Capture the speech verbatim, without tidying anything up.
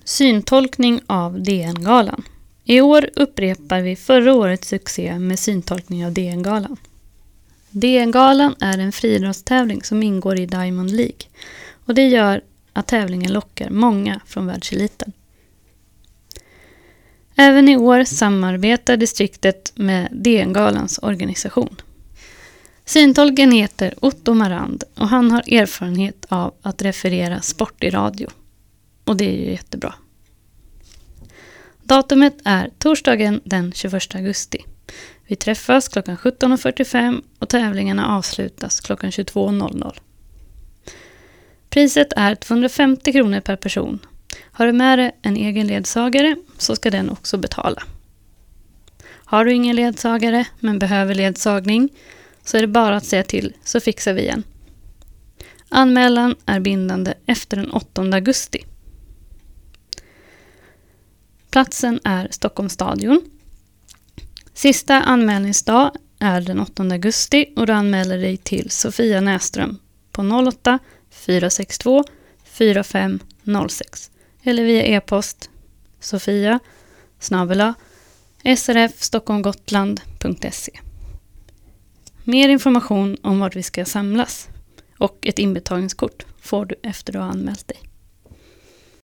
Syntolkning av D N-galan. I år upprepar vi förra årets succé med syntolkning av D N-galan. D N-galan är en friidrottstävling som ingår i Diamond League och det gör att tävlingen lockar många från världseliten. Även i år samarbetar distriktet med D N-galans organisation. Syntolken heter Otto Marand och han har erfarenhet av att referera sport i radio. Och det är ju jättebra. Datumet är torsdagen den tjugoförsta augusti. Vi träffas klockan sjutton fyrtiofem och tävlingarna avslutas klockan tjugotvå noll noll. Priset är tvåhundrafemtio kronor per person. Har du med dig en egen ledsagare så ska den också betala. Har du ingen ledsagare men behöver ledsagning så är det bara att säga till så fixar vi en. Anmälan är bindande efter den åttonde augusti. Platsen är Stockholms stadion. Sista anmälningsdag är den åttonde augusti och du anmäler dig till Sofia Näström på noll åtta fyra sex två fyra fem noll sex eller via e-post sofia snabel-a s r f stockholm gotland punkt se. Mer information om vart vi ska samlas och ett inbetalningskort får du efter du har anmält dig.